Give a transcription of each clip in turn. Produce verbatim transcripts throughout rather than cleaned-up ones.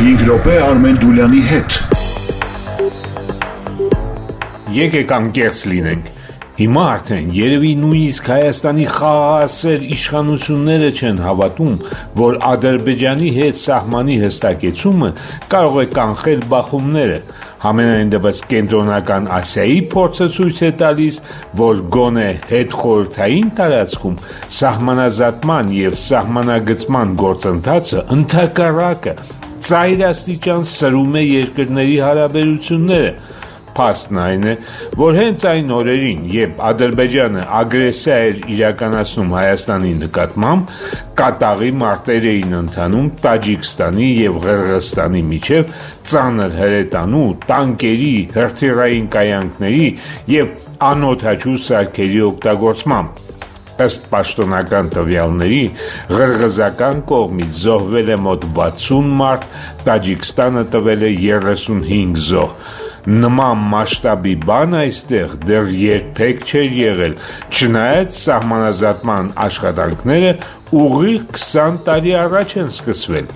հինգ րոպե Արմեն Դուլյանի հետ։ Եկեք անկեղծ լինենք։ Հիմա արդեն երևի նույնիսկ Հայաստանի խաղաղասեր իշխանությունները չեն հավատում, որ Ադրբեջանի հետ սահմանի հստակեցումը կարող է կանխել բախումները։ Համենայն դեպս Կենտրոնական Ասիայի փորձը ցույց է տալիս, որ գոնե հետխորհրդային տարածքում սահմանազատման եւ սահմանագծման գործընթացը ընդհակառակը ծայրաստիճան սրում է երկրների հարաբերությունները։ Փաստն այն է, որ հենց այն օրերին, երբ Ադրբեջանը ագրեսիա էր իրականացնում Հայաստանի նկատմամբ, կատաղի մարտեր էին ընթանում Տաջիկստանի եւ Ղրղըզստանի միջև ծանր հրետանու, տանկերի, հրթիռային կայանքների եւ անօդաչու սարքերի օգտագործմամբ։ Ըստ պաշտոնական տվյալների, ղրղըզական կողմից զոհվել է մոտ վաթսուն մարդ, Տաջիկստանը տվել է երեսունհինգ զոհ։ Նման մասշտաբի բան այստեղ դեռ երբեք չէր եղել, չնայած սահմանազատման աշխատանքները ուղիղ քսան տարի առաջ են սկսվել։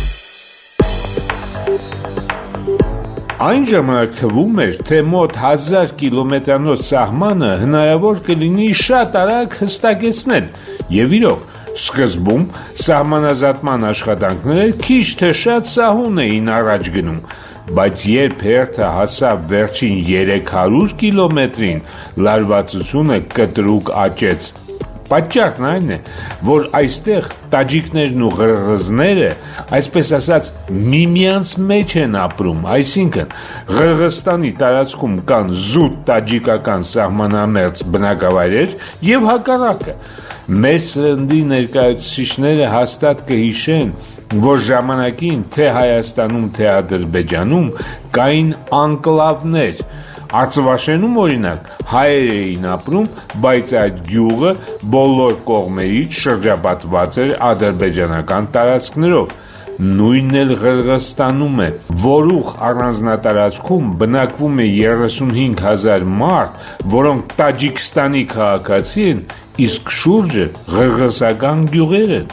Այն ժամանակ թվում էր, թե մոտ հազար կիլոմետրանոց սահմանը հնարավոր կլինի շատ արագ հստակեցնել, եւ իրոք, սկզբում սահմանազատման աշխատանքները քիչ թե շատ սահուն էին առաջ գնում, բայց երբ հերթը հասավ վերջին երեք հարյուր կիլոմետրին, լարվածությունը կտրուկ աճեց։ Պատճառն այն է, որ այստեղ տաջիկներն ու ղրղըզները, այսպես ասած, միմյանց մեջ են ապրում, այսինքն Ղրղըզստանի տարածքում կան զուտ տաջիկական սահմանամերձ բնակավայրեր եւ հակառակը։ Մեր սրնդի ներկայացուցիչները հաստատ կհիշեն, որ ժամանակին թե Հայաստանում, թե Ադրբեջանում կային անկլավներ։ Արցվաշենում օրինակ հայեր էին ապրում, բայց այդ գյուղը բոլոր կողմերից շրջապատված էր ադրբեջանական տարածքներով։ Նույնն էլ Ղրղըզստանում է, որուղ առանձնատարածքում բնակվում է երեսունհինգ հազար մարդ, որոնք Տաջիկստանի քաղաքացի են, իսկ շուրջը ղրղըզական գյուղեր են։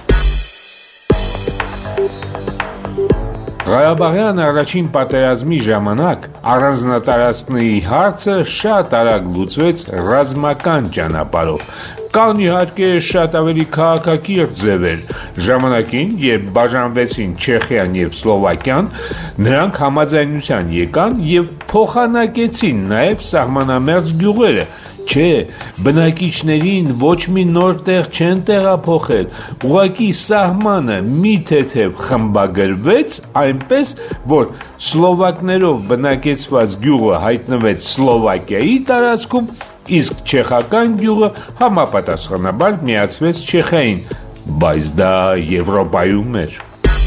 Ղարաբաղյան առաջին պատերազմի ժամանակ առանձնատարածքների հարցը շատ արագ լուծվեց ռազմական ճանապարհով։ Կան իհարկե շատ ավելի քաղաքակիրթ ձևեր։ Ժամանակին, երբ բաժանվեցին Չեխիան եւ Սլովակիան, նրանք համաձայնության եկան եւ փոխանակեցին նաեւ սահմանամերձ գյուղերը։ Չէ, բնակիչներին ոչ մի նոր տեղ չեն տեղափոխել, ուղղակի սահմանը մի թեթև խմբագրվեց այնպես, որ սլովակներով բնակեցված գյուղը հայտնվեց Սլովակիայի տարածքում, իսկ չեխական գյուղը համապատասխանաբար միացվեց Չեխիային, բայց դա Եվրոպայում էր։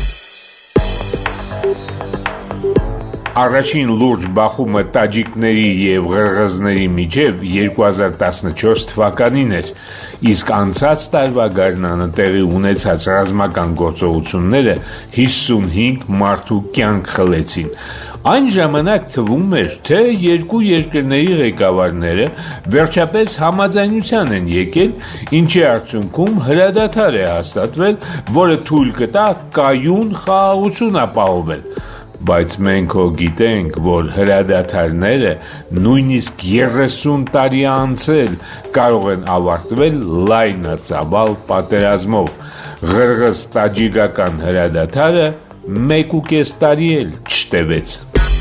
Առաջին լուրջ բախումը տաջիկների եւ ղրղըզների միջև երկու հազար տասնչորս թվականին էր, իսկ անցած տարվա գարնանը տեղի ունեցած ռազմական գործողությունները հիսունհինգ մարդու կյանք խլեցին։ Այն ժամանակ թվում էր, թե երկու երկրների ղեկավարները վերջապես համաձայնության են եկել, ինչի արդյունքում հրադադար է հաստատվել, որը թույլ կտա կայուն խաղաղություն ապահովել։ Բայց մենք հո գիտենք, որ հրադադարները նույնիսկ երեսուն տարի անցել կարող են ավարտվել լայնածավալ պատերազմով։ Ղրղըզ-տաջիկական հրադադարը մեկ ու կես տարի էլ չտևեց։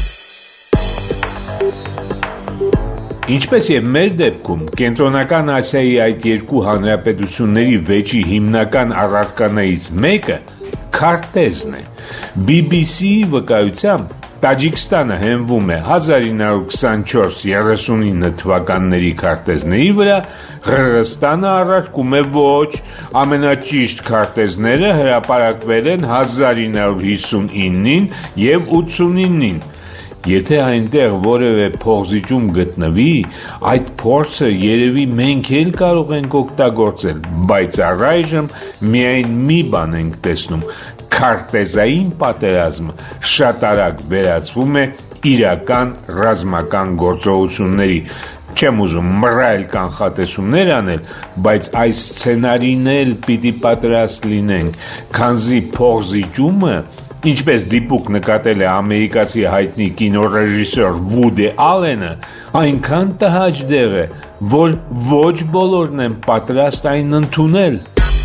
Ինչպես եւ մեր դեպքում, Կենտրոնական Ասիայի այդ երկու հանրապետությունների վեճի հիմնական առարկաներից մեկը քարտեզն է։ բի բի սի-ի վկայությամբ Տաջիկստանը հենվում է հազար ինը հարյուր քսանչորս երեսունինը թվականների քարտեզների վրա, Ղրղըզստանը առարկում է ոչ, ամենաճիշտ քարտեզները հրապարակվել են հազար ինը հարյուր հիսունինին եւ ութսունինին։ Եթե այնտեղ որևէ փոխզիջում գտնվի, այդ փորձը երևի մենք էլ կարող ենք օգտագործել, բայց առայժմ միայն մի բան ենք տեսնում. քարտեզային պատերազմը շատ արագ վերածվում է իրական ռազմական գործողությունների։ Չեմ ուզում մռայլ կանխատեսումներ անել, բայց այս սցենարին էլ պիտի պատրաստ լինենք, քանզի փոխզիջումը Ինչպես դիպուկ նկատել է ամերիկացի հայտնի կինոռեժիսոր Վուդի Ալենը, այնքան տհաճ դեղ է, որ ոչ բոլորն են պատրաստ այն ընդունել։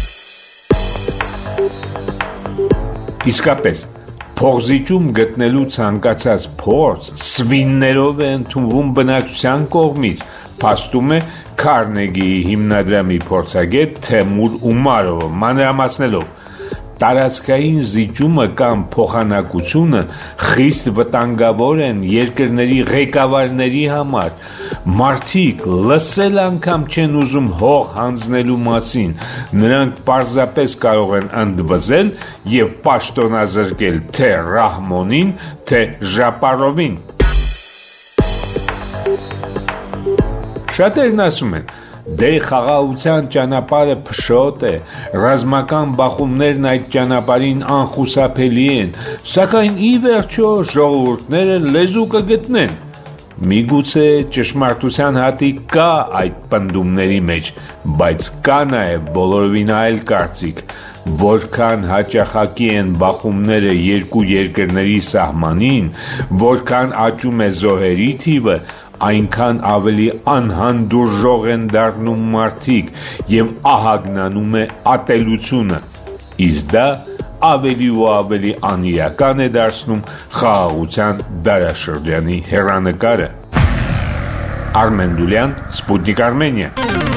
Իսկապես, փողզիջում գտնելու ցանկացած փորձ սվիններով է ընդունվում բնակչության կողմից, փաստում է Քարնեգիի հիմնադրամի փորձագետ Թեմուր Ումարովը, մանրամասնելով. տարածքային զիջումը կամ փոխանակությունը խիստ վտանգավոր են երկրների ղեկավարների համար, մարդիկ լսել անգամ չեն ուզում հող հանձնելու մասին, նրանք պարզապես կարող են ընդվզել և պաշտոնազրկել թե Ռահմոնին, թե Ժապարովին։ Շատերն ասում են, դե խաղաղության ճանապարհը փշոտ է, ռազմական բախումներն այդ ճանապարհին անխուսափելի են, սակայն ի վերջո ժողովուրդները լեզու կգտնեն։ Միգուցե ճշմարտության հատիկ կա այդ պնդումների մեջ, բայց կա նաև բոլորովին այլ կարծիք, որքան հաճախակի են բախումները երկու երկրների սահմանին, որքան աճում է զոհերի թիվը, այնքան ավելի անհանդուրժող են դառնում մարդիկ և ահագնանում է ատելությունը, իսկ դա ավելի ու ավելի անիրական է դարձնում խաղաղության դարաշրջանի հեռանկարը։ Արմեն Դուլյան, Սպուտնիկ Արմենիա։